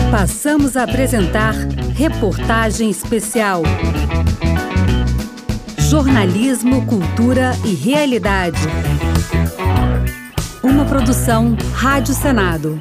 Passamos a apresentar Reportagem Especial. Jornalismo, cultura e realidade. Uma produção Rádio Senado.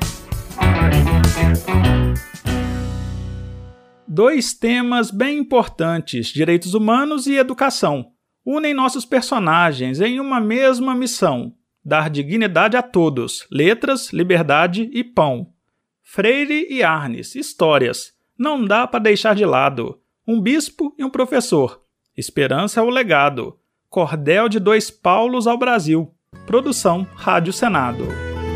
Dois temas bem importantes, direitos humanos e educação, unem nossos personagens em uma mesma missão: dar dignidade a todos, letras, liberdade e pão. Freire e Arnes, histórias. Não dá para deixar de lado. Um bispo e um professor. Esperança é o legado. Cordel de 2 Paulos ao Brasil. Produção Rádio Senado.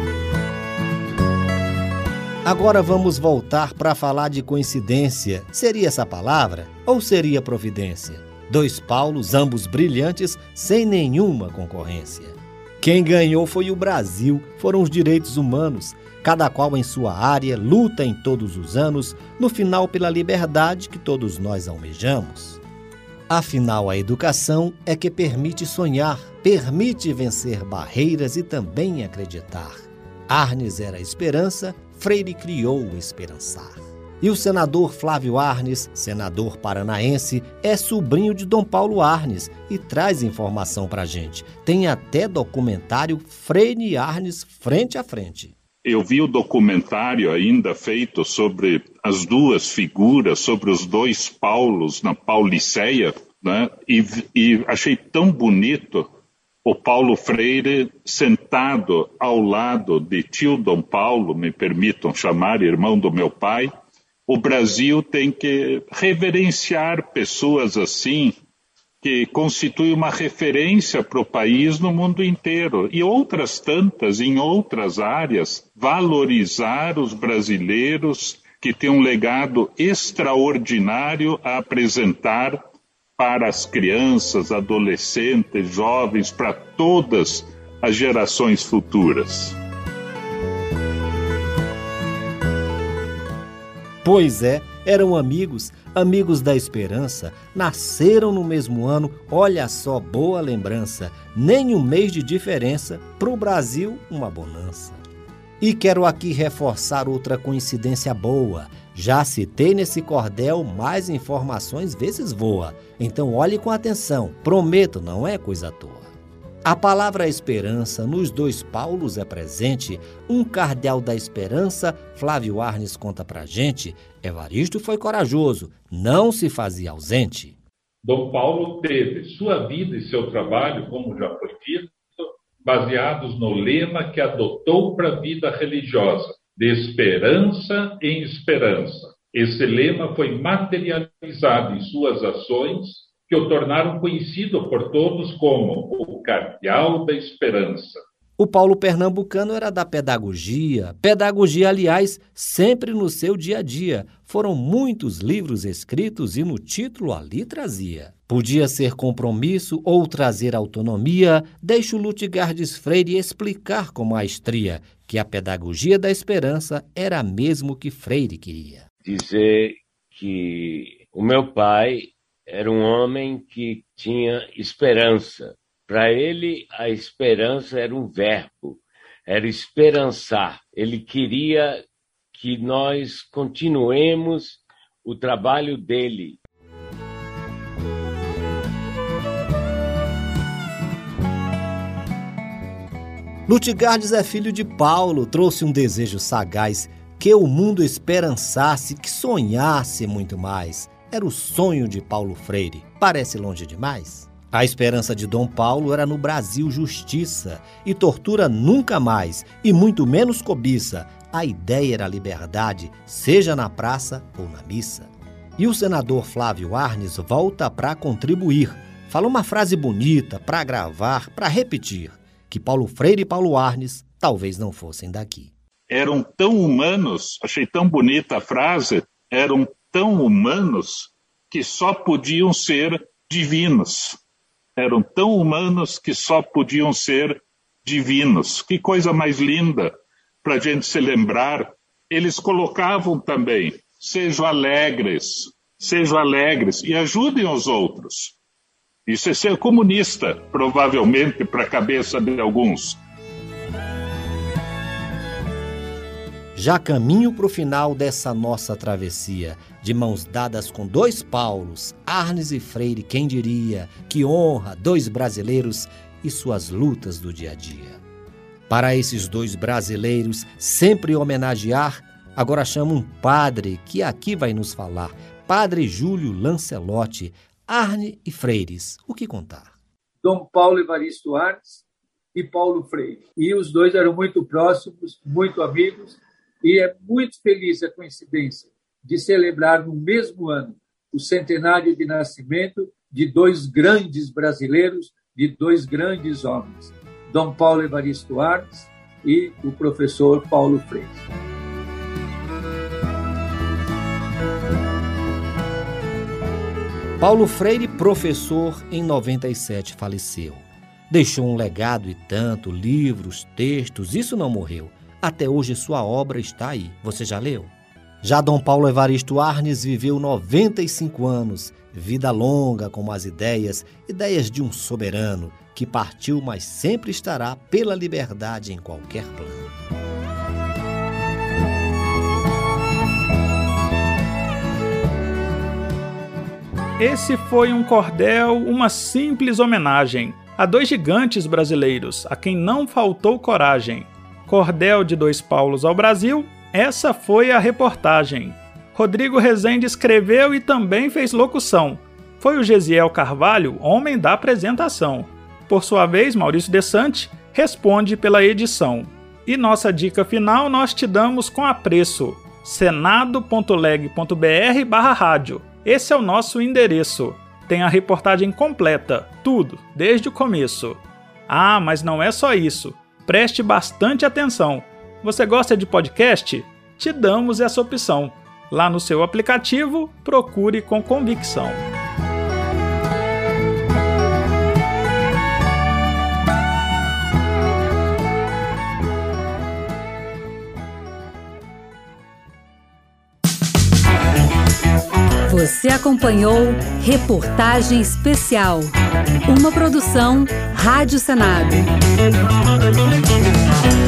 Agora vamos voltar para falar de coincidência. Seria essa palavra ou seria providência? 2 Paulos, ambos brilhantes, sem nenhuma concorrência. Quem ganhou foi o Brasil, foram os direitos humanos. Cada qual em sua área, luta em todos os anos, no final pela liberdade que todos nós almejamos. Afinal, a educação é que permite sonhar, permite vencer barreiras e também acreditar. Arnes era a esperança, Freire criou o esperançar. E o senador Flávio Arnes, senador paranaense, é sobrinho de Dom Paulo Arnes e traz informação pra gente. Tem até documentário Freire e Arnes frente a frente. Eu vi o documentário ainda feito sobre as duas figuras, sobre os 2 Paulos na Pauliceia, né? E achei tão bonito o Paulo Freire sentado ao lado de tio Dom Paulo, me permitam chamar, irmão do meu pai. O Brasil tem que reverenciar pessoas assim, que constitui uma referência para o país no mundo inteiro. E outras tantas, em outras áreas, valorizar os brasileiros que têm um legado extraordinário a apresentar para as crianças, adolescentes, jovens, para todas as gerações futuras. Pois é, eram amigos da esperança, nasceram no mesmo ano, olha só, boa lembrança, nem um mês de diferença, pro Brasil uma bonança. E quero aqui reforçar outra coincidência boa, já citei nesse cordel, mais informações vezes voa, então olhe com atenção, prometo, não é coisa à toa. A palavra esperança nos 2 Paulos é presente, um cardeal da esperança, Flávio Arnes conta pra gente, Evaristo foi corajoso, não se fazia ausente. Dom Paulo teve sua vida e seu trabalho, como já foi dito, baseados no lema que adotou para a vida religiosa, de esperança em esperança. Esse lema foi materializado em suas ações, que o tornaram conhecido por todos como o Cardeal da Esperança. O Paulo pernambucano era da pedagogia, aliás, sempre no seu dia a dia. Foram muitos livros escritos e no título ali trazia. Podia ser compromisso ou trazer autonomia, deixa o Lutgardes Freire explicar com maestria que a pedagogia da esperança era mesmo o que Freire queria. Dizer que o meu pai era um homem que tinha esperança. Para ele, a esperança era um verbo, era esperançar. Ele queria que nós continuemos o trabalho dele. Lutgardes é filho de Paulo, trouxe um desejo sagaz, que o mundo esperançasse, que sonhasse muito mais. Era o sonho de Paulo Freire. Parece longe demais? A esperança de Dom Paulo era no Brasil justiça e tortura nunca mais, e muito menos cobiça. A ideia era a liberdade, seja na praça ou na missa. E o senador Flávio Arnes volta para contribuir. Fala uma frase bonita para gravar, para repetir, que Paulo Freire e Paulo Arnes talvez não fossem daqui. Eram tão humanos, achei tão bonita a frase, eram tão humanos que só podiam ser divinos. Eram tão humanos que só podiam ser divinos. Que coisa mais linda para a gente se lembrar. Eles colocavam também, sejam alegres e ajudem os outros. Isso é ser comunista, provavelmente, para a cabeça de alguns. já caminho para o final dessa nossa travessia, de mãos dadas com dois Paulos, Arnes e Freire, quem diria, que honra, dois brasileiros e suas lutas do dia a dia. Para esses dois brasileiros sempre homenagear, agora chamo um padre que aqui vai nos falar, Padre Júlio Lancelotti, Arne e Freires, o que contar? Dom Paulo Evaristo Arnes e Paulo Freire. E os dois eram muito próximos, muito amigos, e é muito feliz a coincidência de celebrar no mesmo ano o centenário de nascimento de dois grandes brasileiros, de dois grandes homens, Dom Paulo Evaristo Arnes e o professor Paulo Freire. Paulo Freire, professor, em 97 faleceu. Deixou um legado e tanto, livros, textos, isso não morreu. Até hoje sua obra está aí. Você já leu? Já Dom Paulo Evaristo Arnes viveu 95 anos, vida longa como as ideias de um soberano que partiu, mas sempre estará pela liberdade em qualquer plano. Esse foi um cordel, uma simples homenagem a dois gigantes brasileiros, a quem não faltou coragem. Cordel de dois Paulos ao Brasil, essa foi a reportagem. Rodrigo Rezende escreveu e também fez locução. Foi o Gesiel Carvalho, homem da apresentação. Por sua vez, Maurício Desante responde pela edição. E nossa dica final nós te damos com apreço: senado.leg.br/rádio. Esse é o nosso endereço. Tem a reportagem completa, tudo, desde o começo. Ah, mas não é só isso. Preste bastante atenção. Você gosta de podcast? Te damos essa opção. Lá no seu aplicativo, procure com convicção. Você acompanhou Reportagem Especial, uma produção Rádio Senado.